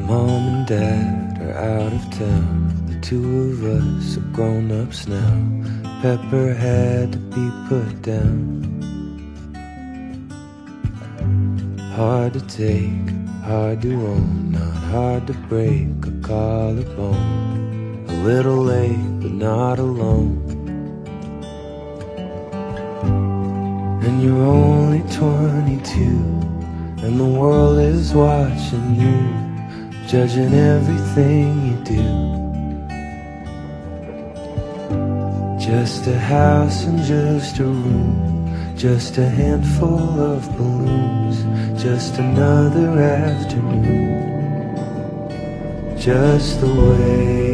Mom and Dad are out of town. The two of us are grown-ups now. Pepper had to be put down. Hard to take, hard to own, not hard to break a collarbone. A little late, but not alone. And you're only 22, and the world is watching you, judging everything you do. Just a house and just a room, just a handful of balloons, just another afternoon, just the way